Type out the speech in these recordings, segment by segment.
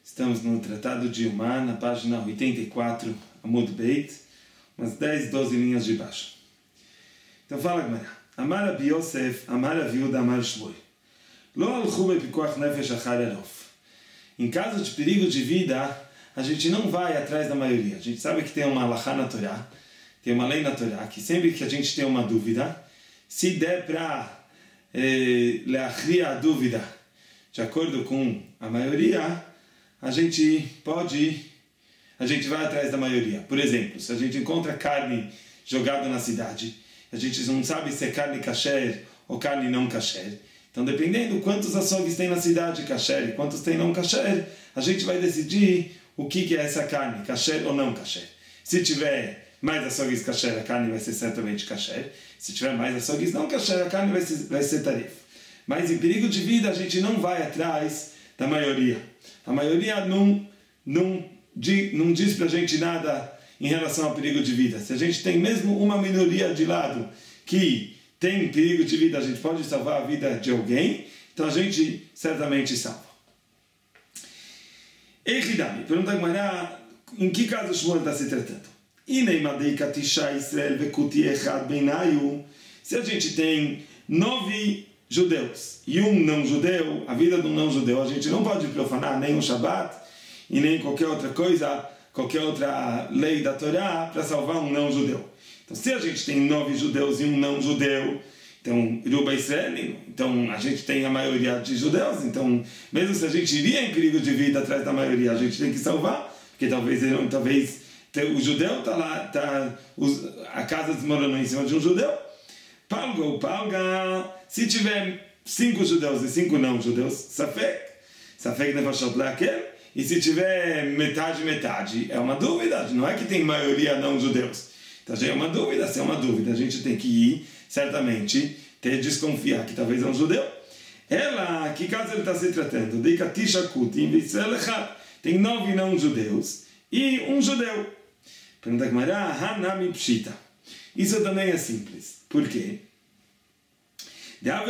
Estamos no Tratado de Yomá, na página 84, Amud Beit, umas 10, 12 linhas de baixo. Então fala, Gemara. Amar Rabi Yosef, Amar Rav Yehuda, Amar Shmuel. Lo alchu bepikuach nefesh achar erof. Em caso de perigo de vida, a gente não vai atrás da maioria. A gente sabe que tem uma halachá na Torá, tem uma lei na Torá, que sempre que a gente tem uma dúvida, se der para leachria a dúvida de acordo com a maioria, a gente vai atrás da maioria. Por exemplo, se a gente encontra carne jogada na cidade, a gente não sabe se é carne kasher ou carne não kasher. Então, dependendo quantos açougues tem na cidade kasher e quantos tem não kasher, a gente vai decidir o que é essa carne, kasher ou não kasher. Se tiver mais açougues kasher, a carne vai ser certamente kasher. Se tiver mais açougues não kasher, a carne vai ser tarif. Mas em perigo de vida, a gente não vai atrás da maioria. A maioria não diz pra gente nada em relação ao perigo de vida. Se a gente tem mesmo uma minoria de lado que tem perigo de vida, a gente pode salvar a vida de alguém, então a gente certamente salva. Eichidami, pergunta a Gemara, em que caso o Shmuel está se tratando? Se a gente tem 9 judeus e um não judeu, a vida de um não judeu, a gente não pode profanar nem o Shabat e nem qualquer outra coisa, qualquer outra lei da Torá para salvar um não judeu. Então, se a gente tem 9 judeus e um não judeu, então, Iruba Israel, então a gente tem a maioria de judeus, então, mesmo se a gente iria em perigo de vida atrás da maioria, a gente tem que salvar, porque talvez o judeu está lá, a casa desmoronou em cima de um judeu. Palga, se tiver 5 judeus e 5 não judeus, Safek nefashot leakel, e se tiver metade, é uma dúvida, não é que tem maioria não judeus. Então já é uma dúvida, se é uma dúvida, a gente tem que ir, certamente, desconfiar que talvez é um judeu. Ela, que caso ele está se tratando? Tem 9 não judeus e um judeu. Pergunta que Hanami Pshita. Isso também é simples. Por quê? A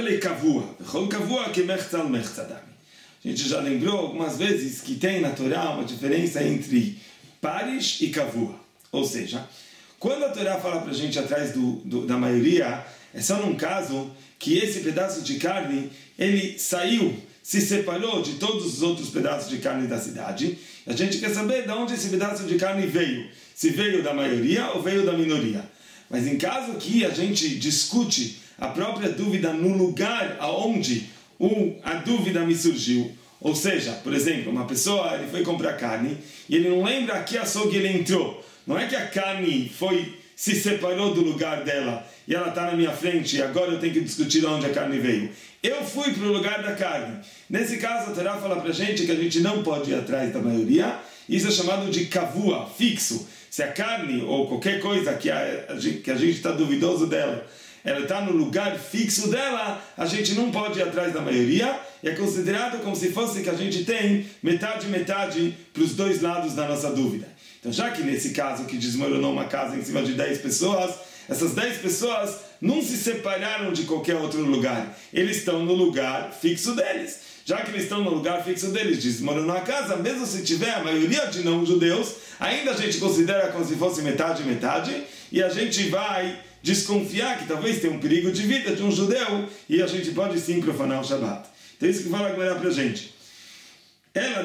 gente já lembrou algumas vezes que tem na Torá uma diferença entre pares e kavua. Ou seja, quando a Torá fala para a gente atrás da maioria, é só num caso que esse pedaço de carne, ele saiu, se separou de todos os outros pedaços de carne da cidade. A gente quer saber de onde esse pedaço de carne veio. Se veio da maioria ou veio da minoria. Mas em caso que a gente discute a própria dúvida no lugar aonde a dúvida me surgiu, ou seja, por exemplo, uma pessoa ele foi comprar carne e ele não lembra a que açougue ele entrou. Não é que a carne se separou do lugar dela e ela está na minha frente e agora eu tenho que discutir onde a carne veio. Eu fui para o lugar da carne. Nesse caso, a Torá fala para a gente que a gente não pode ir atrás da maioria. Isso é chamado de kavua, fixo. Se a carne ou qualquer coisa que a gente está duvidoso dela, ela está no lugar fixo dela, a gente não pode ir atrás da maioria. E é considerado como se fosse que a gente tem metade para os dois lados da nossa dúvida. Então, já que nesse caso que desmoronou uma casa em cima de 10 pessoas, essas 10 pessoas não se separaram de qualquer outro lugar. Eles estão no lugar fixo deles. Já que eles estão no lugar fixo deles, desmoronou a casa, mesmo se tiver a maioria de não-judeus, ainda a gente considera como se fosse metade, e a gente vai desconfiar que talvez tenha um perigo de vida de um judeu, e a gente pode sim profanar o Shabat. Então isso que fala agora pra gente. Ela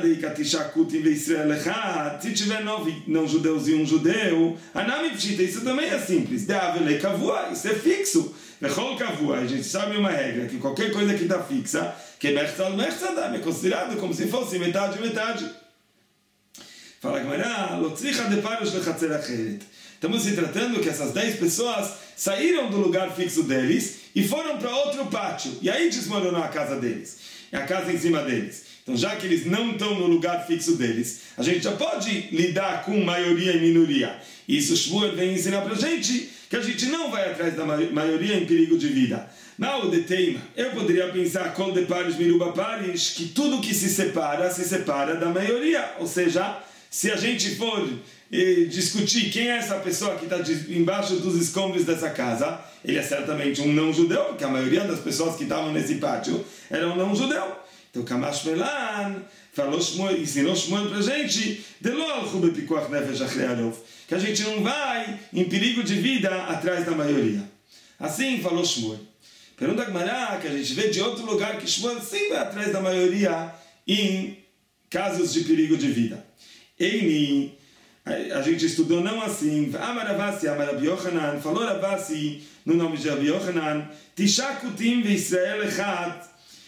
se tiver 9 não-judeus e um judeu, Anami Pshita, isso também é simples. Isso é fixo. A gente sabe uma regra, que qualquer coisa que está fixa, que é considerado como se fosse metade. Fala Gemara, estamos se tratando que essas 10 pessoas saíram do lugar fixo deles e foram para outro pátio. E aí desmoronou a casa deles, a casa em cima deles. Então, já que eles não estão no lugar fixo deles, a gente já pode lidar com maioria e minoria. E isso Shmuel vem ensinar para a gente que a gente não vai atrás da maioria em perigo de vida. Não, de teima. Eu poderia pensar, kol de pares miruba pares, que tudo que se separa da maioria. Ou seja, se a gente for discutir quem é essa pessoa que está embaixo dos escombros dessa casa, ele é certamente um não-judeu, porque a maioria das pessoas que estavam nesse pátio eram não-judeu. Então, Kamash Melan ensinou Shmuel para a gente, que a gente não vai em perigo de vida atrás da maioria. Assim falou Shmuel. Pergunta a Gemara, que a gente vê de outro lugar que Shmuel sempre vai atrás da maioria em casos de perigo de vida. Eini, a gente estudou não assim. Amar Ravasi, Amar Rabi Yochanan, falou Ravasi no nome de Rabi Yochanan, Tisha kutim ve'Israel echad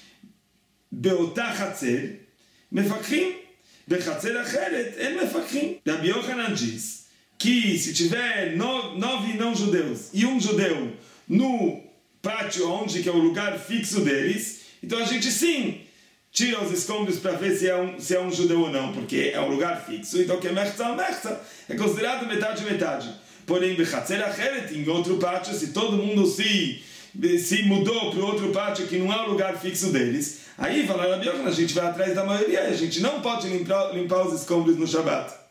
be'otah chatzer, mefakrim, bechatzer acheret, en mefakrim. Rabi Yochanan diz que se tiver 9 não-judeus e um judeu no pátio onde que é o lugar fixo deles, então a gente sim tira os escombros para ver se é um judeu ou não, porque é um lugar fixo, então que é merza, é considerado metade. Porém, bechatzer acheret, em outro pátio, se todo mundo se mudou para o outro pátio que não é o lugar fixo deles, aí fala Rabi Yochanan, a gente vai atrás da maioria, a gente não pode limpar os escombros no Shabat.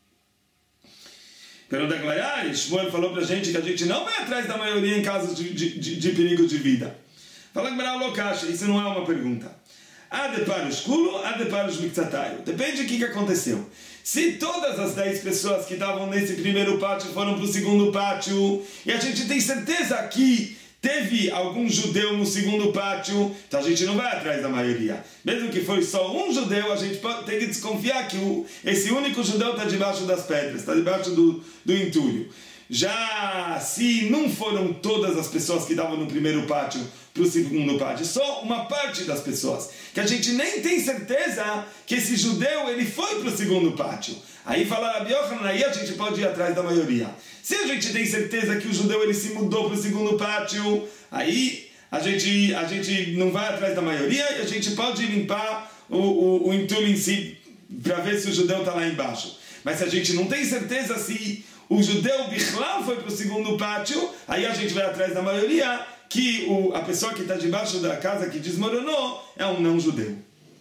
Pergunta a Gemara, Shmuel falou para a gente que a gente não vai atrás da maioria em casos de perigo de vida. Fala a Gemara, Lokash, isso não é uma pergunta. Adeparos kulo, adeparos miktsatayo. Depende do que aconteceu. Se todas as 10 pessoas que estavam nesse primeiro pátio foram para o segundo pátio, e a gente tem certeza que teve algum judeu no segundo pátio, então a gente não vai atrás da maioria. Mesmo que foi só um judeu, a gente tem que desconfiar que esse único judeu está debaixo das pedras, está debaixo do entulho. Já se não foram todas as pessoas que estavam no primeiro pátio para o segundo pátio, só uma parte das pessoas, que a gente nem tem certeza que esse judeu ele foi para o segundo pátio. Aí fala Rabi Yochanan, aí a gente pode ir atrás da maioria. Se a gente tem certeza que o judeu ele se mudou para o segundo pátio, aí a gente não vai atrás da maioria e a gente pode limpar o entulho em si para ver se o judeu está lá embaixo. Mas se a gente não tem certeza se o judeu Bichlal foi para o segundo pátio, aí a gente vai atrás da maioria que a pessoa que está debaixo da casa que desmoronou é um não-judeu.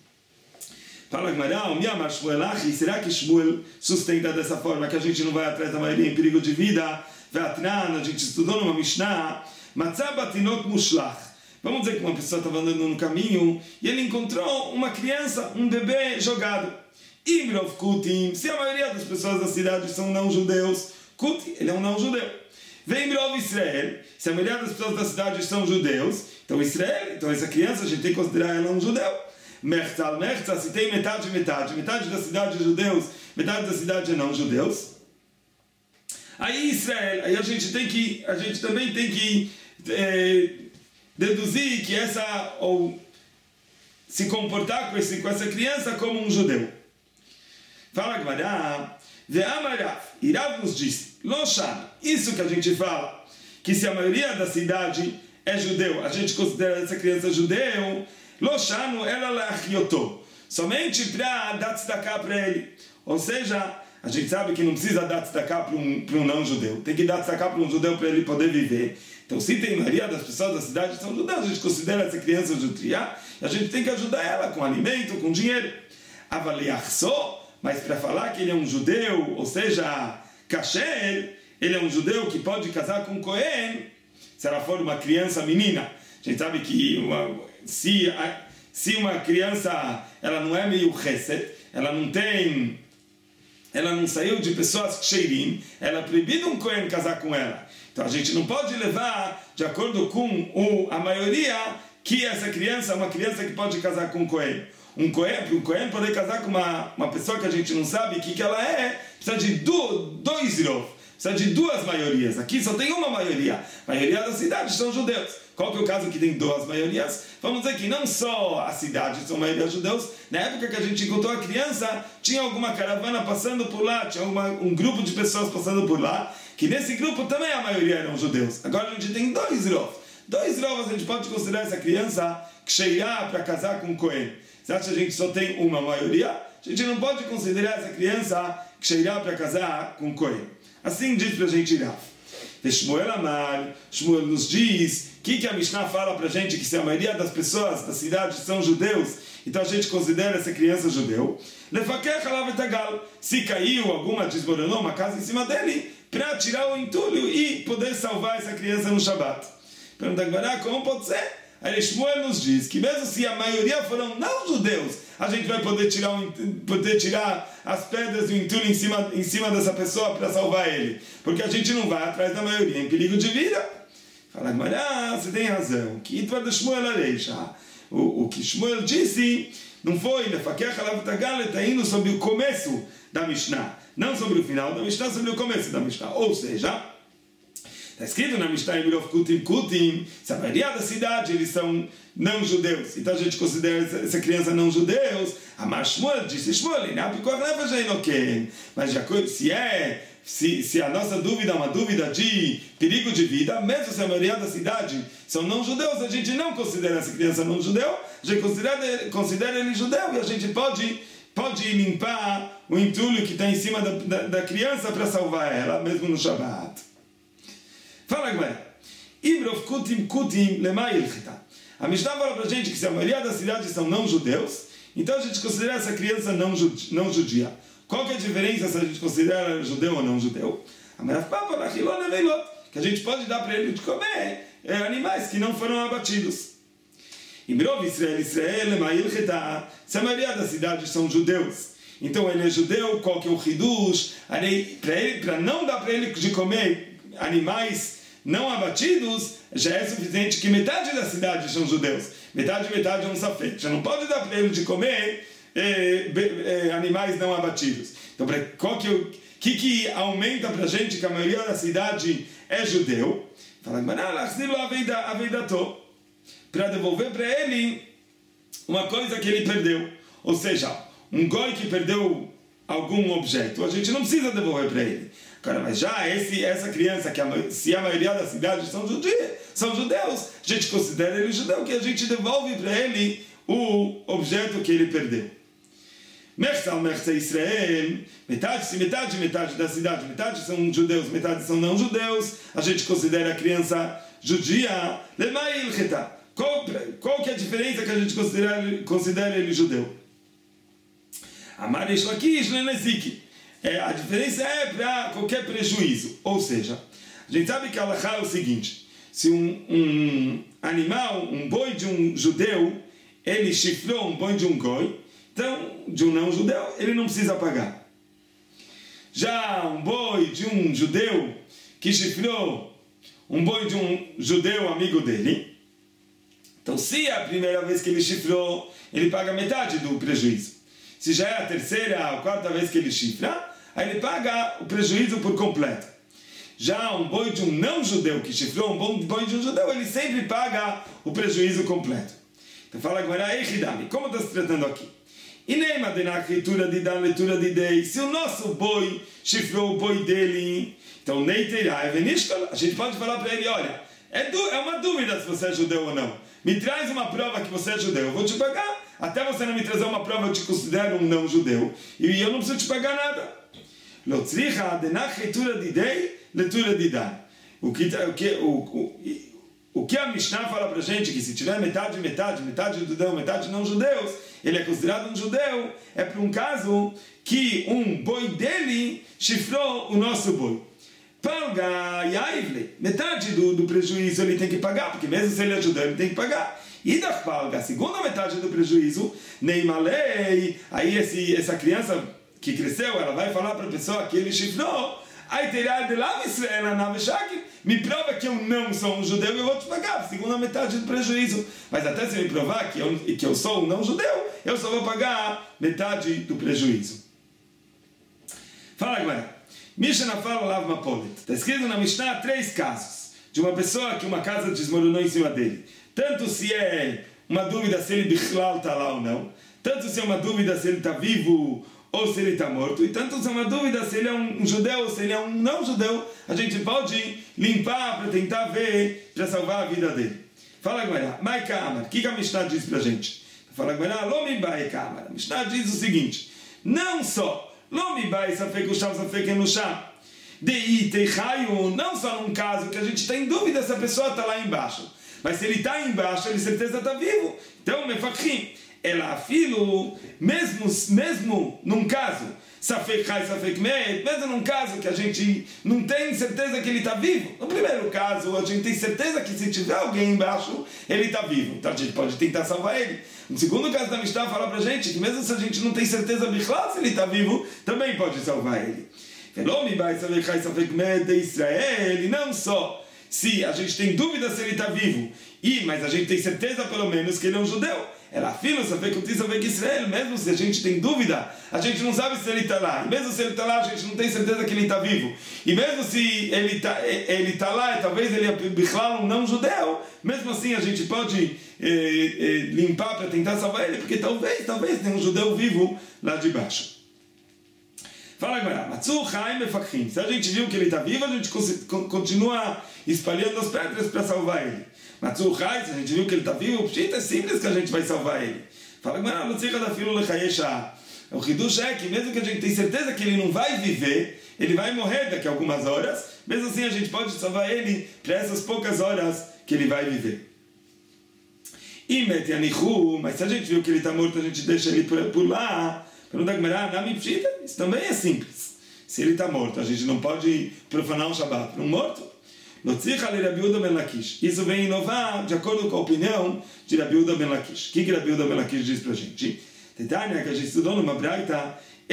Fala Gemara, será que Shmuel sustenta dessa forma, que a gente não vai atrás da maioria em perigo de vida? A gente estudou numa Mishnah, Matzabatinot Mushlach. Vamos dizer que uma pessoa estava andando no caminho e ele encontrou uma criança, um bebê jogado. Imrov Kutim, se a maioria das pessoas da cidade são não-judeus, Kuti, ele é um não-judeu. Vem Imrov Israel, se a maioria das pessoas da cidade são judeus, então Israel, então essa criança a gente tem que considerar ela um judeu. Merza, se tem metade da cidade é judeus, metade da cidade é não judeus. Aí Israel, aí a gente também tem que deduzir que ou se comportar com essa criança como um judeu. Fala Gemara, ve'amarav, Irav nos diz, Loshan, isso que a gente fala, que se a maioria da cidade é judeu, a gente considera essa criança judeu, Loshanu ela lachioto, somente para dar tzedakah para ele. Ou seja, a gente sabe que não precisa dar tzedakah para um não-judeu, tem que dar tzedakah para um judeu para ele poder viver. Então, se tem maioria das pessoas da cidade que são judeus, a gente considera essa criança judia, e a gente tem que ajudar ela com alimento, com dinheiro. Avaliar só, mas para falar que ele é um judeu, ou seja, kasher, ele é um judeu que pode casar com Cohen, se ela for uma criança menina. A gente sabe que se uma criança ela não é meio chesed, ela não saiu de pessoas cheirim, ela é proibido um Cohen casar com ela. Então a gente não pode levar de acordo com a maioria que essa criança é uma criança que pode casar com um Cohen. Para um Cohen poder casar com uma pessoa que a gente não sabe o que ela é, precisa de dois rov, precisa de duas maiorias. Aqui só tem uma maioria. A maioria da cidade são judeus. Qual que é o caso que tem duas maiorias? Vamos dizer que não só a cidade são maioria judeus. Na época que a gente encontrou a criança, tinha alguma caravana passando por lá, tinha um grupo de pessoas passando por lá, que nesse grupo também a maioria eram judeus. Agora a gente tem dois rov. Dois rov a gente pode considerar essa criança que cheia para casar com Cohen. Você acha que a gente só tem uma maioria? A gente não pode considerar essa criança que cheia para casar com Cohen. Assim diz para a gente Rav. Shmuel Amar, Shmuel nos diz que a Mishnah fala para a gente que se a maioria das pessoas da cidade são judeus, então a gente considera essa criança judeu. Se caiu alguma, desmoronou uma casa em cima dele, para tirar o entulho e poder salvar essa criança no Shabat. Pergunta agora, como pode ser? Aí Shmuel nos diz que mesmo se a maioria foram não judeus, a gente vai poder tirar as pedras do entulho em cima dessa pessoa para salvar ele. Porque a gente não vai atrás da maioria em perigo de vida. Fala, mas você tem razão. Que Itvar de Shmuel Areixa. O que Shmuel disse não foi está indo sobre o começo da Mishnah. Não sobre o final da Mishnah, sobre o começo da Mishnah. Ou seja, está escrito na Mishnah em Mirov Kutim Kutim, se a maioria da cidade eles são não judeus, então a gente considera essa criança não judeus. Amar Shmuel, disse Shmuel, mas se a nossa dúvida é uma dúvida de perigo de vida, mesmo se a maioria da cidade são não judeus, a gente não considera essa criança não judeu, a gente considera ele judeu e a gente pode limpar o entulho que está em cima da criança para salvar ela, mesmo no Shabbat. Fala agora. Ibrov kutim kutim lema ilchita. A Mishnah fala para a gente que se a maioria das cidades são não judeus, então a gente considera essa criança não judia. Qual que é a diferença se a gente considera judeu ou não judeu? Que a gente pode dar para ele de comer animais que não foram abatidos. Ibrov Israel lema ilchita. Se a maioria das cidades são judeus, então ele é judeu, qual que é o hidush? Para não dar para ele de comer animais não abatidos, já é suficiente que metade da cidade são judeus. Metade é um safek. Já não pode dar para ele de comer animais não abatidos. Então, qual que aumenta para a gente que a maioria da cidade é judeu? Fala, para devolver para ele uma coisa que ele perdeu. Ou seja, um goi que perdeu algum objeto, a gente não precisa devolver para ele. Agora, mas já essa criança, se a maioria da cidade são judeus, a gente considera ele judeu, que a gente devolve para ele o objeto que ele perdeu. Mersal Israel, metade da cidade, metade são judeus, metade são não judeus, a gente considera a criança judia. Qual que é a diferença que a gente considera ele judeu? Amar Ishlakish Leneziki. A diferença é para qualquer prejuízo. Ou seja, a gente sabe que a halakha é o seguinte: se um animal, um boi de um judeu, ele chifrou um boi de um goi, então, de um não judeu, ele não precisa pagar. Já um boi de um judeu que chifrou um boi de um judeu amigo dele, então se é a primeira vez que ele chifrou, ele paga metade do prejuízo. Se já é a terceira ou quarta vez que ele chifra, aí ele paga o prejuízo por completo. Já um boi de um não judeu que chifrou um boi de um judeu, ele sempre paga o prejuízo completo. Então fala agora, como está se tratando aqui? E nem na leitura de dar leitura de dei. Se o nosso boi chifrou o boi dele, então a gente pode falar para ele, olha, é uma dúvida se você é judeu ou não. Me traz uma prova que você é judeu, eu vou te pagar. Até você não me trazer uma prova, eu te considero um não judeu. E eu não preciso te pagar nada. O que a Mishnah fala para a gente, que se tiver metade judeu, metade não judeus, ele é considerado um judeu, é para um caso que um boi dele chifrou o nosso boi. Paga Yaivle, metade do prejuízo ele tem que pagar, porque mesmo se ele é judeu, ele tem que pagar. E da paga, a segunda metade do prejuízo, Neimalei, aí essa criança que cresceu, ela vai falar para a pessoa que ele chifrou, aí terá de lá me prova que eu não sou um judeu e eu vou te pagar a segunda metade do prejuízo. Mas até se me provar que eu sou um não judeu, eu só vou pagar metade do prejuízo. Fala agora. Mishnah fala Lav Mapolet. Está escrito na Mishnah 3 casos de uma pessoa que uma casa desmoronou em cima dele. Tanto se é uma dúvida se ele bichlal está lá ou não, tanto se é uma dúvida se ele está vivo ou se ele está morto, e tanto se é uma dúvida se ele é um judeu ou se ele é um não judeu, a gente pode limpar para tentar ver, para salvar a vida dele. Fala agora, Maika Amar, o que a Mishnah diz para a gente? Fala agora, Lomi Bai Kamar. A Mishnah diz o seguinte: não só Lomi Bai Safek Usham Safek Enusham Dei Teichayu, não só num caso que a gente está em dúvida se a pessoa está lá embaixo, mas se ele está embaixo, ele certeza está vivo. Então, Mefachim, ela afilo, mesmo num caso, Safek Chai, Safek Met, mesmo num caso que a gente não tem certeza que ele está vivo. No primeiro caso, a gente tem certeza que se tiver alguém embaixo, ele está vivo. Então a gente pode tentar salvar ele. No segundo caso da Mishnah fala pra gente que mesmo se a gente não tem certeza bichlá se ele está vivo, também pode salvar ele. De Israel, e não só se a gente tem dúvida se ele está vivo, mas a gente tem certeza pelo menos que ele é um judeu. Ela afirma, Safek Israel, mesmo se a gente tem dúvida, a gente não sabe se ele está lá. E mesmo se ele está lá, a gente não tem certeza que ele está vivo. E mesmo se ele tá lá, e talvez ele é bichlá um não judeu, mesmo assim a gente pode limpar para tentar salvar ele, porque talvez tenha um judeu vivo lá de baixo. Fala agora, Matzu Chaim Mefakhin. Se a gente viu que ele está vivo, a gente continua espalhando as pedras para salvar ele. Matzu Chaim, se a gente viu que ele está vivo, é simples que a gente vai salvar ele. Fala agora, não sei da filo lechayesha. O Hidush é que mesmo que a gente tenha certeza que ele não vai viver, ele vai morrer daqui a algumas horas, mesmo assim a gente pode salvar ele para essas poucas horas que ele vai viver. Mas se a gente viu que ele está morto, a gente deixa ele por lá. Pergunta Gemara, isso também é simples. Se ele está morto, a gente não pode profanar um Shabbat para um morto. Isso vem inovar de acordo com a opinião de Rabi Yehuda ben Lakish. O que Rabi Yehuda ben Lakish diz para a gente? Tetânia, que a gente estudou numa braita,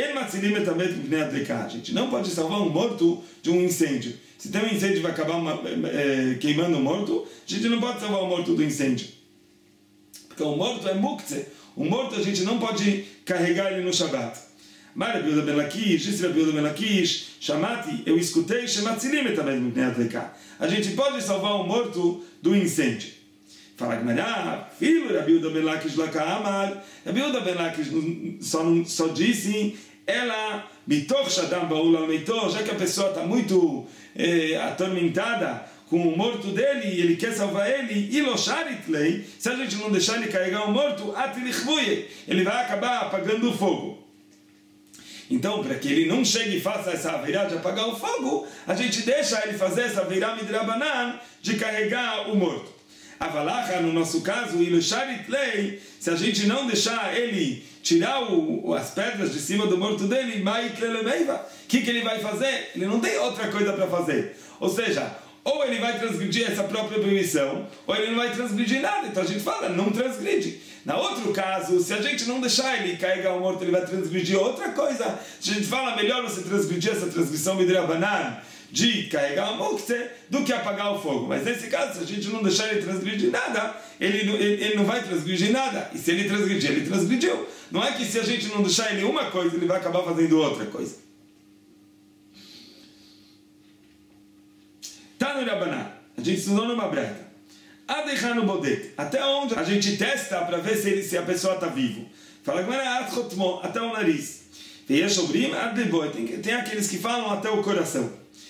a gente não pode salvar um morto de um incêndio. Se tem um incêndio e vai acabar queimando o morto, a gente não pode salvar o morto do incêndio. Porque o morto é muktzeh. O morto a gente não pode carregar ele no Shabbat. Mas Rabi Yehuda ben Lakish, disse Rabi Yehuda ben Lakish, chamati, eu escutei, shematzilim também no Pnei Adleká. A gente pode salvar o morto do incêndio. Fala Gemara, filho Rabi Yehuda ben Lakish lakaamar. Rabi Yehuda ben Lakish só disse, ela mitoch shadam baul al meitor, já que a pessoa está muito atormentada com o morto dele e ele quer salvar ele, se a gente não deixar ele carregar o morto, ele vai acabar apagando o fogo. Então, para que ele não chegue e faça essa averá de apagar o fogo, a gente deixa ele fazer essa averá midrabanan de carregar o morto. Avalacha, no nosso caso, se a gente não deixar ele tirar as pedras de cima do morto dele, o que ele vai fazer? Ele não tem outra coisa para fazer. Ou seja, ou ele vai transgredir essa própria permissão, ou ele não vai transgredir nada. Então a gente fala, não transgride. Na outro caso, se a gente não deixar ele carregar o morto, ele vai transgredir outra coisa. A gente fala, melhor você transgredir essa transgressão midrabanan de carregar o muktzeh do que apagar o fogo. Mas nesse caso, se a gente não deixar ele transgredir nada, ele não vai transgredir nada. E se ele transgredir, ele transgrediu. Não é que se a gente não deixar ele uma coisa, ele vai acabar fazendo outra coisa. Tá no Rabanan, a gente estudou numa breta. Adechano bodet, até onde a gente testa para ver se a pessoa está viva. Fala até o nariz. Tem aqueles que falam até o coração.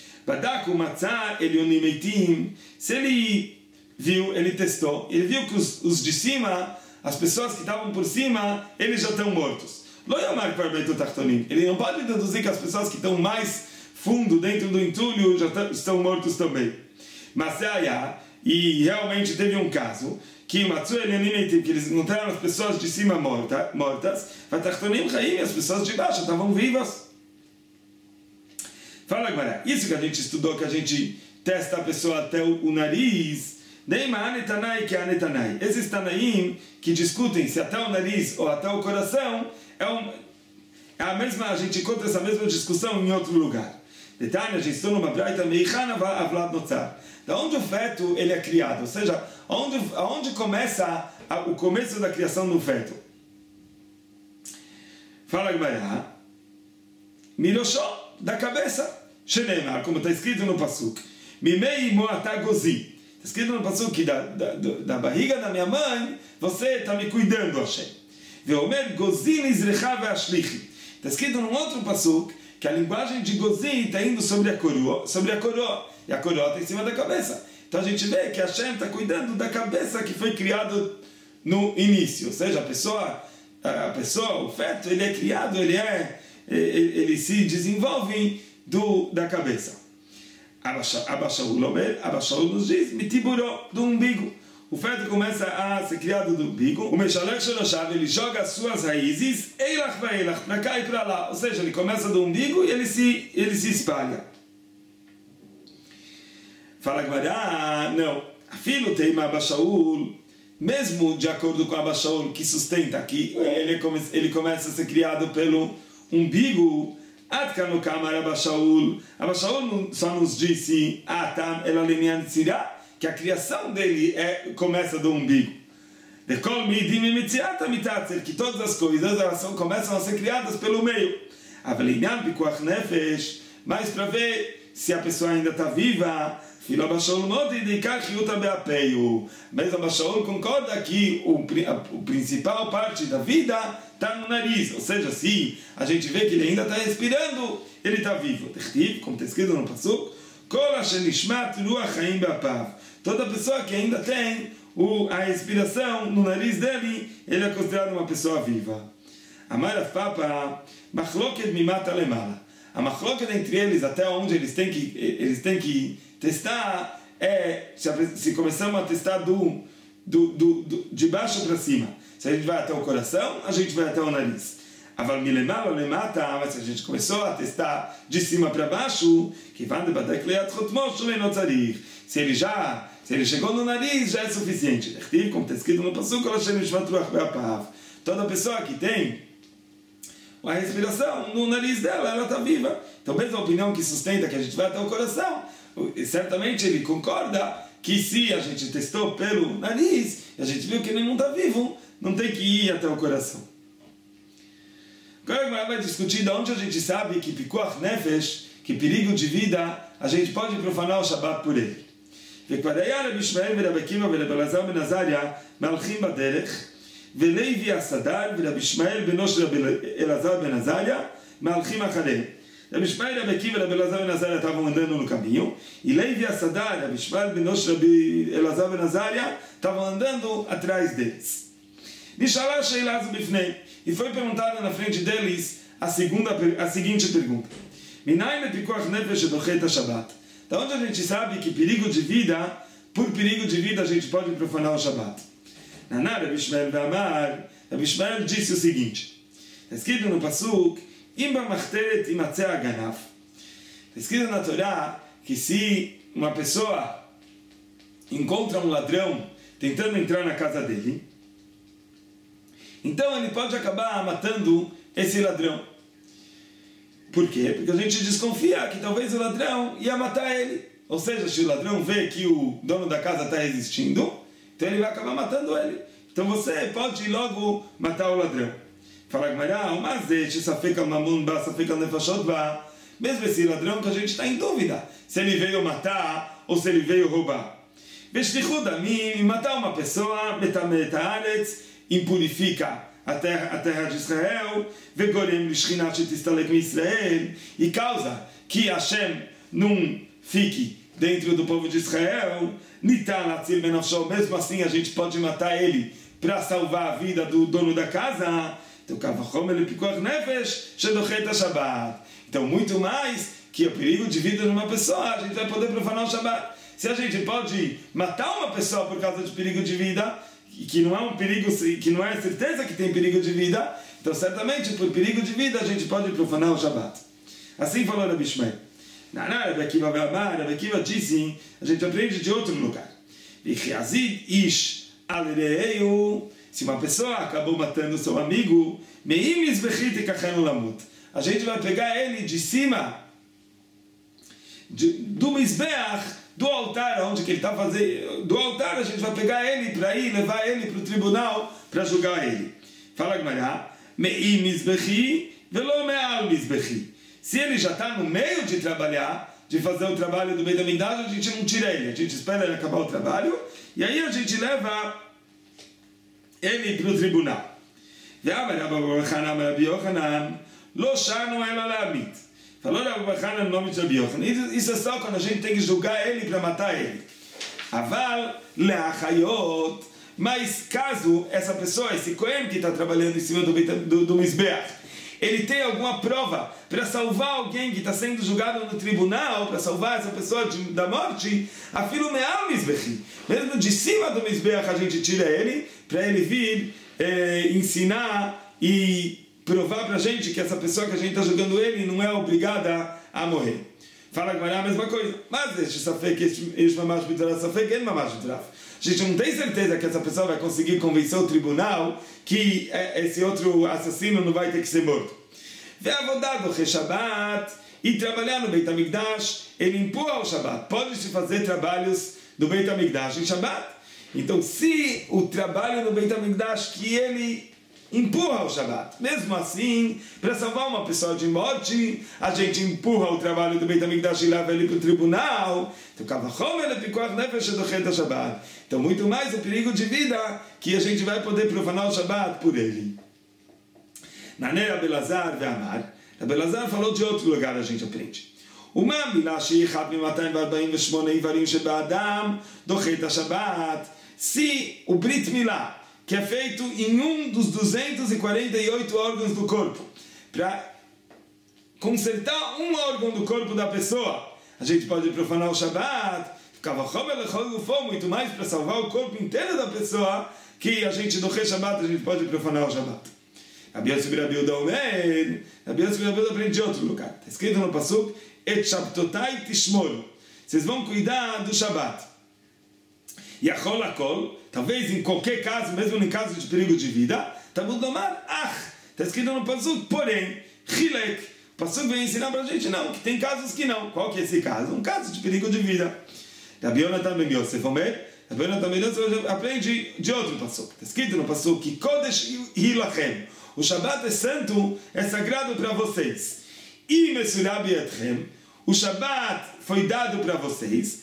Se ele viu, ele testou, ele viu que os de cima, as pessoas que estavam por cima, eles já estão mortos. Ele não pode deduzir que as pessoas que estão mais fundo dentro do entulho já estão mortos também. Mas e realmente teve um caso que que eles encontraram as pessoas de cima mortas, e as pessoas de baixo estavam vivas. Fala agora, isso que a gente estudou, que a gente testa a pessoa até o nariz, esses tanaim que discutem se até o nariz ou até o coração é a mesma, a gente encontra essa mesma discussão em outro lugar. Detalhe, a gente está numa braita meichana avlad notzar. Da onde o feto ele é criado, ou seja, aonde começa o começo da criação do feto. Fala Gemara, miroshó, da cabeça, shenemar, como está escrito no pasuk, mimei moatá gozi. Está escrito no pasuk que da barriga da minha mãe você está me cuidando, Hashem. Veomer gozi nizrecha veashlichi. Está escrito num outro pasuk que a linguagem de gozi está indo sobre a coroa, e a coroa está em cima da cabeça. Então a gente vê que Hashem está cuidando da cabeça que foi criado no início. Ou seja, a pessoa, o feto, ele é criado, ele se desenvolve da cabeça. Abba Shaul nos diz, mitiburó, do umbigo. o feto começa a ser criado do umbigo, o Meshalech Shoroshav, ele joga as suas raízes, Eilach Vailach, para cá e para lá, ou seja, ele começa do umbigo e ele se espalha. Fala Gemara, não, Afilo Teima Abba Shaul, mesmo de acordo com Abba Shaul, que sustenta que ele começa a ser criado pelo umbigo, Atkanu Kamar Abba Shaul só nos disse, Atam El Alenian Tzirah, que a criação dele começa do umbigo. Que todas as coisas começam a ser criadas pelo meio. Mas para ver se a pessoa ainda está viva, mas Abba Shaul concorda que a principal parte da vida está no nariz, ou seja, se a gente vê que ele ainda está respirando, ele está vivo. Como está escrito no Pasuk, toda pessoa que ainda tem a respiração no nariz dele, ele é considerado uma pessoa viva. Amar Papa, machloket mimata lemala. A machloket entre eles, até onde eles têm que testar, se começamos a testar de baixo para cima. Se a gente vai até o coração, a gente vai até o nariz. Aval milemala lemata, mas se a gente começou a testar de cima para baixo, se ele chegou no nariz, já é suficiente. Como está escrito no Pasuk, toda pessoa que tem a respiração no nariz dela, ela está viva. Então, mesmo a opinião que sustenta que a gente vai até o coração, certamente ele concorda que se a gente testou pelo nariz, e a gente viu que ele não está vivo, não tem que ir até o coração. Agora vai discutir de onde a gente sabe que Pikuach Nefesh, que perigo de vida, a gente pode profanar o Shabbat por ele. וכבר היה רבי ישמעאל ורבי עקיבא ורבי אלעזר בן עזריה מהלכים בדרך, ולוי הסדר ורבי ישמעאל בנו של רבי אלעזר בן עזריה מהלכים אחריהם. רבי ישמעאל, רבי עקיבא ורבי אלעזר בן עזריה estavam andando no caminho, e Levi Assadar, Rabi Ishmael beno של רבי אלעזר בן עזריה estavam andando atrás deles. נשאלה השאלה הזו בפניהם, e foi perguntada na frente deles a seguinte pergunta: מניין לפיקוח נפש שדוחה את השבת? Da onde a gente sabe que perigo de vida, por perigo de vida, a gente pode profanar o Shabbat? Naná, Rabi Ishmael Vamar, Rabi Ishmael disse o seguinte: está escrito no Pasuk, Imba Machteret Imatzeh Aganaf. Está escrito na Torá que se uma pessoa encontra um ladrão tentando entrar na casa dele, então ele pode acabar matando esse ladrão. Por quê? Porque a gente desconfia que talvez o ladrão ia matar ele. Ou seja, se o ladrão vê que o dono da casa está resistindo, então ele vai acabar matando ele. Então você pode ir logo matar o ladrão. Fala Gemara, mas mesmo esse ladrão que a gente está em dúvida se ele veio matar ou se ele veio roubar. Matar uma pessoa, impurifica a terra de Israel, e causa que Hashem não fique dentro do povo de Israel, mesmo assim a gente pode matar ele para salvar a vida do dono da casa. Então muito mais que o perigo de vida de uma pessoa, a gente vai poder profanar o Shabbat. Se a gente pode matar uma pessoa por causa de perigo de vida, que não é um perigo, que não é certeza que tem perigo de vida, então certamente por perigo de vida a gente pode profanar o Shabbat. Assim falou Rabi Ishmael. Rabi Akiva disse, a gente aprende de outro lugar. Se uma pessoa acabou matando seu amigo, a gente vai pegar ele de cima do Mizbeach, do altar, onde que ele está fazendo, do altar a gente vai pegar ele para ir levar ele para o tribunal para julgar ele. Fala Gemara, me'i mizbechi velo me'al mizbechi. Se ele já está no meio de trabalhar, de fazer o trabalho do Beit HaMikdash, a gente não tira ele, a gente espera ele acabar o trabalho e aí a gente leva ele para o tribunal. Falou Rabi Bachana no nome de Rabi Yochanan. Isso é só quando a gente tem que julgar ele para matar ele. Aval leachayot. Mas caso essa pessoa, esse Cohen que está trabalhando em cima do Mizbeach, ele tem alguma prova para salvar alguém que está sendo julgado no tribunal, para salvar essa pessoa da morte, afilo me'al mizbechi, mesmo de cima do mizbeach a gente tira ele, para ele vir ensinar e provar para a gente que essa pessoa que a gente está julgando ele não é obrigada a morrer. Fala que vai a mesma coisa, mas este safek, este mamash bituraf, safek é mamash bituraf. A gente não tem certeza que essa pessoa vai conseguir convencer o tribunal que esse outro assassino não vai ter que ser morto. Ve'avodado Shabbat, e trabalhar no Beit HaMikdash, ele empurra o Shabbat. Pode-se fazer trabalhos do Beit HaMikdash em Shabbat. Então, se o trabalho no Beit HaMikdash que ele empurra o Shabbat, mesmo assim, para salvar uma pessoa de morte, a gente empurra o trabalho do Beit HaMikdash e leva ele para o tribunal. Então, muito mais o perigo de vida que a gente vai poder profanar o Shabbat por ele. Naner Abelazar ve'amar. Abelazar falou de outro lugar, a gente aprende. Uma milá sheichat mi-248 ivarim sheba'adam dochet ha-Shabbat. Se o Brit Milá, que é feito em um dos 248 órgãos do corpo, para consertar um órgão do corpo da pessoa, a gente pode profanar o Shabbat, muito mais para salvar o corpo inteiro da pessoa, que a gente do Shabbat a gente pode profanar o Shabbat. Rabi Yossi ben Rabi Yehuda Omer, Rabi Yossi ben Rabi Yehuda aprende de outro lugar. Está escrito no Pasuk, Et Shabtotai Tishmoru. Vocês vão cuidar do Shabbat. Yachol Akol, talvez em qualquer caso, mesmo em caso de perigo de vida, Tabud Omar, está escrito no Pasuk, porém, Chilek. O Pasuk vem ensinar para a gente, não, que tem casos que não. Qual que é esse caso? Um caso de perigo de vida. Rabi Yonatan ben Yosef Omer, Rabi Yonatan ben Yosef aprende de outro Pasuk. Está escrito no Pasuk, que Kodesh Hilachem. O Shabbat é santo, é sagrado para vocês. E Mesurab Yadchem, o Shabbat foi dado para vocês,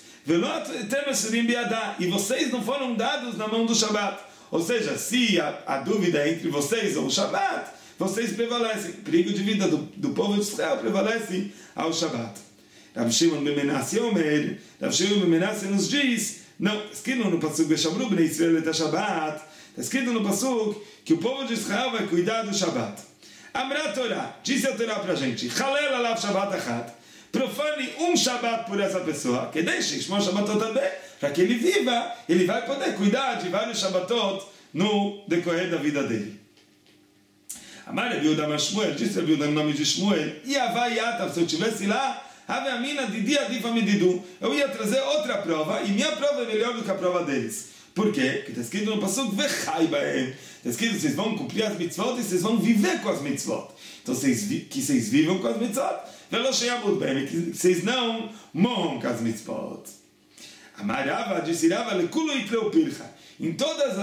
e vocês não foram dados na mão do Shabbat. Ou seja, se a dúvida é entre vocês ou o Shabbat, vocês prevalecem. O perigo de vida do povo de Israel prevalece ao Shabbat. Rav Shimon ben Menashe Omer, Rav Shimon ben Menashe nos diz, não, escrito no Pasuk Veshamru bnei Israel et Shabbat, está escrito no Pasuk que o povo de Israel vai cuidar do Shabbat. Amra Torá, disse a Torá para a gente, Chalel alav Shabbat achat, profane um Shabbat por essa pessoa, que deixe Shmo Shabbatot também, para que ele viva, ele vai poder cuidar de vários Shabbatot no decorrer da vida dele. Amar Rabi Yehuda ben Shmuel, disse Rabi Yehuda no nome de Shmuel, e Avai Yatav, se eu estivesse lá, Ave Amina Didi Adifa Medidu, eu ia trazer outra prova, e minha prova é melhor do que a prova deles. Por quê? Porque está escrito no Pasuk Vechai Baem. Está escrito que vocês vão cumprir as mitzvot e vocês vão viver com as mitzvot. Então que vocês vivam com as mitzvot, que vocês não morram com as mitzvot. Amarava, disse Rava, Lekulu Itleu Pircha. Em todas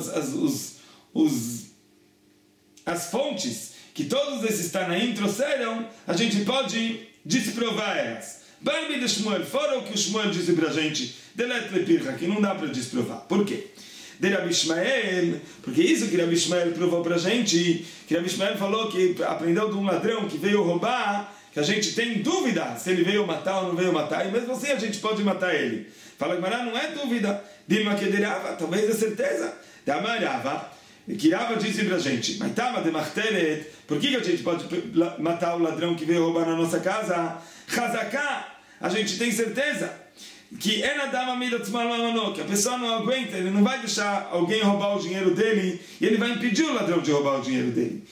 as fontes que todos esses Tanaim trouxeram, a gente pode desprovar elas. Barbi de Shmuel, fora o que o Shmuel disse para a gente, que não dá para desprovar. Por quê? De Rabi Ishmael, porque isso que Rabi Ishmael provou para a gente, que Rabi Ishmael falou que aprendeu de um ladrão que veio roubar, que a gente tem dúvida se ele veio matar ou não veio matar, e mesmo assim a gente pode matar ele. Fala que não é dúvida. Dilma que derava, talvez é certeza. Da Marava, que Rava disse para a gente, mas tava de Machteret, por que a gente pode matar o ladrão que veio roubar na nossa casa? Chazaká, a gente tem certeza que que a pessoa não aguenta, ele não vai deixar alguém roubar o dinheiro dele e ele vai impedir o ladrão de roubar o dinheiro dele.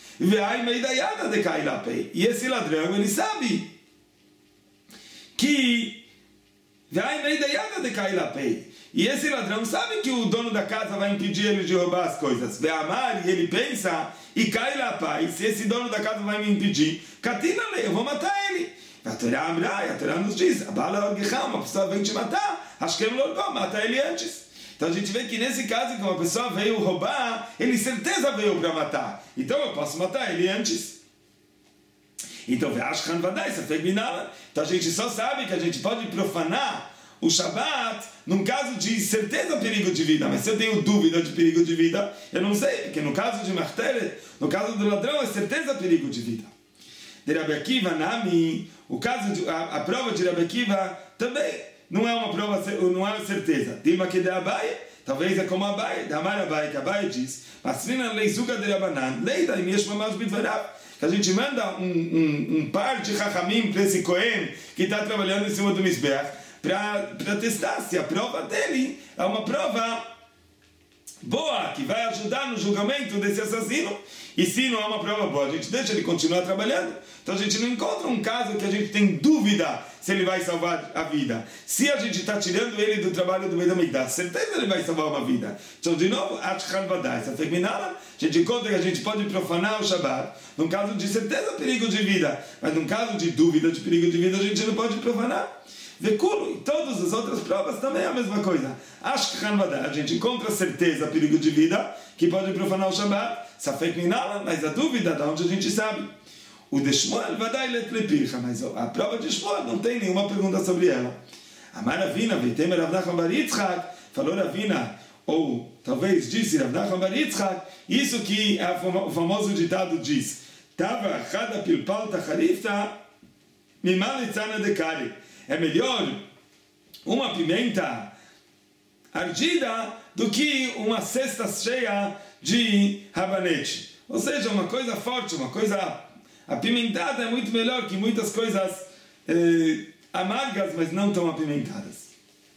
E esse ladrão, ele sabe que e esse ladrão sabe que o dono da casa vai impedir ele de roubar as coisas. E ele pensa, e cai lá, pai, se esse dono da casa vai me impedir, eu vou matar ele. A Torá nos diz, uma pessoa vem te matar, acho que ele não mata ele antes. Então a gente vê que nesse caso, que uma pessoa veio roubar, ele certeza veio para matar. Então eu posso matar ele antes. Então a gente só sabe que a gente pode profanar o Shabbat num caso de certeza perigo de vida. Mas se eu tenho dúvida de perigo de vida, eu não sei, porque no caso de Machteret, no caso do ladrão, é certeza perigo de vida. De Rabi Akiva, o caso a prova de Rabi Akiva também não é uma prova, não é uma certeza. Dilma que de Abai, talvez é como Abai, da Amar Abai, que Abai diz, Masrina leizuga de Rabanan, leida e mesmo mais bidvarab, que a gente manda um par de Chachamim para esse Cohen que está trabalhando em cima do Mizbeach para testar se a prova dele é uma prova boa, que vai ajudar no julgamento desse assassino, e se não é uma prova boa, a gente deixa ele continuar trabalhando. Então a gente não encontra um caso que a gente tem dúvida se ele vai salvar a vida. Se a gente está tirando ele do trabalho do Beit HaMikdash, certeza ele vai salvar uma vida. Então de novo, a gente encontra que a gente pode profanar o Shabbat, num caso de certeza perigo de vida, mas num caso de dúvida de perigo de vida a gente não pode profanar. Vekulo, e todas as outras provas também é a mesma coisa. A gente encontra certeza, perigo de vida, que pode profanar o Shabbat, Safek Minala, mas a dúvida de onde a gente sabe. O de Shmuel vai dar ele, mas a prova de Shmuel não tem nenhuma pergunta sobre ela. Amar Ravina, Veitem Rav Nachman bar Yitzchak, falou Ravina, ou talvez disse Rav Nachman bar Yitzchak, isso que o famoso ditado diz, Tava Chada Pilpal Tacharifta, Mimal Itzana Dekari. É melhor uma pimenta ardida do que uma cesta cheia de rabanete. Ou seja, uma coisa forte, uma coisa apimentada é muito melhor que muitas coisas amargas, mas não tão apimentadas.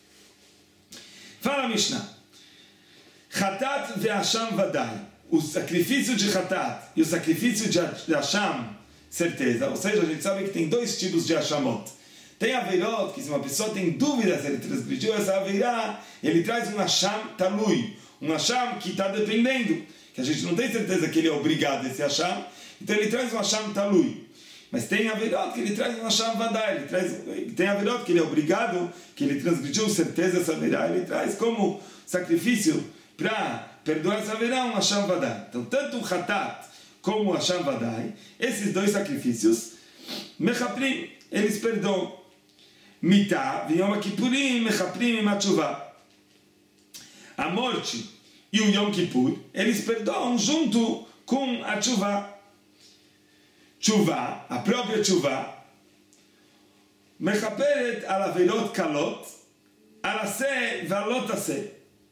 Fala Mishnah. Chatat ve'asham vadai. O sacrifício de chatat e o sacrifício de asham, certeza. Ou seja, a gente sabe que tem dois tipos de ashamot. Tem aveirot, que se uma pessoa tem dúvida se ele transgrediu essa aveirá, ele traz um asham talui, um asham que está dependendo, que a gente não tem certeza que ele é obrigado a esse asham, então ele traz um asham talui. Mas tem aveirot que ele traz um asham vadai, tem aveirot que ele é obrigado, que ele transgrediu certeza essa aveirá, ele traz como sacrifício para perdoar essa aveirá um asham vadai. Então tanto o chatat como o asham vadai, esses dois sacrifícios, mechaprim, eles perdoam. Mitá, Yom Kippurim, Mechaprim e Matshuvah. A morte e o Yom Kippur, eles perdoam junto com a Tshuvah. Tshuvah, a própria Tshuvah, Mechaperet al Aveirot Kalot, Alaseh Valot Aseh.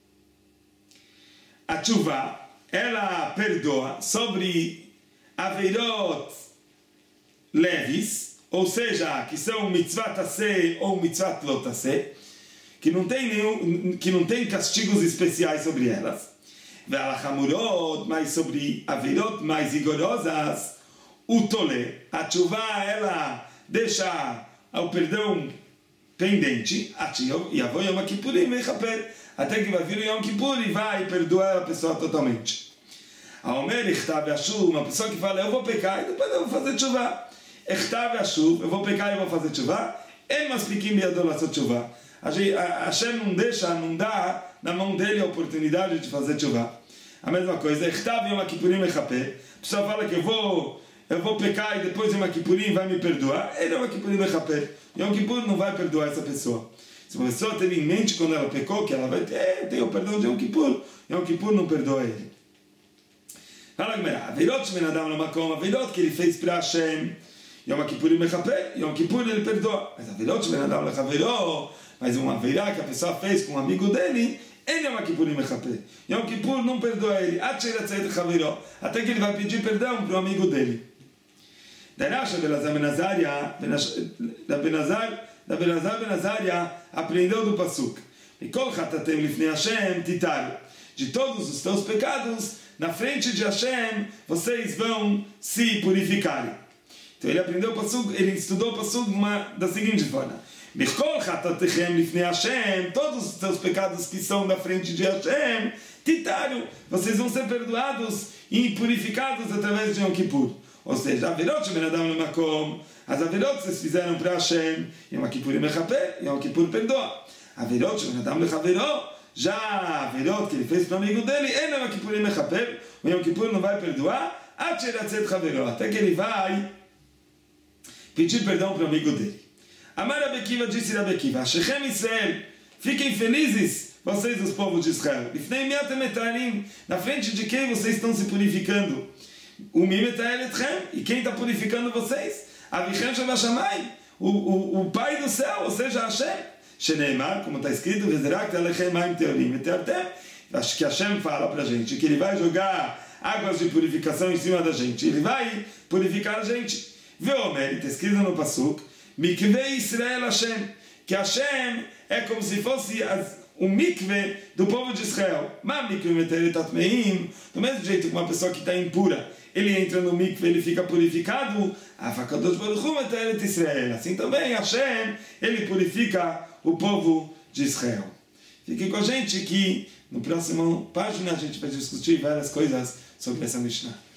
A Tshuvah, ela perdoa sobre Aveirot leves, ou seja, que são mitzvah taseh ou mitzvah lo taseh, que não tem castigos especiais sobre elas. Ve'alachamurot, mas sobre averot mais rigorosas, o tole, a tshuvah, ela deixa o perdão pendente, e avô Yom Kippurim mechaper, até que vai vir o Yom Kippur e vai perdoar a pessoa totalmente. A Omer ichtav yashuv, uma pessoa que fala, eu vou pecar e depois eu vou fazer tshuvah. Ichtav yashuv, eu vou pecar e vou fazer tshuvah. Em maspikim biadol lassot tshuvah. Hashem não dá na mão dele a oportunidade de fazer tshuvah. A mesma coisa, ichtav Yom Kippurim mechaper. A pessoa fala que eu vou pecar e depois Yom Kippurim vai me perdoar. Ele Yom Kippurim mechaper. Yom Kippur não vai perdoar essa pessoa. Se uma pessoa teve em mente quando ela pecou que ela vai ter o perdão de Yom Kippur não perdoa ele. Fala Gemara, Aveirot shmenadam lamakom, Aveirot que ele fez para Hashem, Yom Kippurim mechaper, Yom Kippur ele perdoa. Mas Aveirot shmenadam lechaveró, mas uma aveirá que a pessoa fez com um amigo dele, ele Yom Kippurim mechaper. Yom Kippur não perdoa ele, até que ele vai pedir perdão para o amigo dele. Darasha Belazar Ben Azaria aprendeu do Pasuk. De todos os teus pecados, na frente de Hashem, vocês vão se purificarem. Então ele aprendeu o Pasuk, ele estudou o Pasuk da seguinte forma: todos os teus pecados que são na frente de Hashem, titaram, vocês vão ser perdoados e purificados através de Yom Kippur. Ou seja, Averot shmenadam lemakom, as Averot vocês fizeram para Hashem, Yom Kippur mechaper, Yom Kippur perdoa. Averot shmenadam lechaveró, já Averot que ele fez para o amigo dele, ele Yom Kippur mechaper, o Yom Kippur não vai perdoar, até que ele vai pedir perdão para o amigo dele. Amar Rabbi Akiva, disse Rabbi Akiva, Shechem Israel, fiquem felizes, vocês os povos de Israel, na frente de quem vocês estão se purificando? E quem está purificando vocês? Avichem Shabashamai, o Pai do céu, ou seja, Hashem. Sheneimar, como está escrito, acho que Hashem fala para a gente que ele vai jogar águas de purificação em cima da gente. Ele vai purificar a gente. Veomer, está escrito no Pasuk, Mikveh Israel Hashem, que Hashem é como se fosse o mikve do povo de Israel. Ma mikve meteret atmeim, do mesmo jeito que uma pessoa que está impura, ele entra no mikve, ele fica purificado, Afakadosh Baruch Hu meteret Israel. Assim também Hashem, ele purifica o povo de Israel. Fique com a gente que no próximo página a gente vai discutir várias coisas sobre essa Mishnah.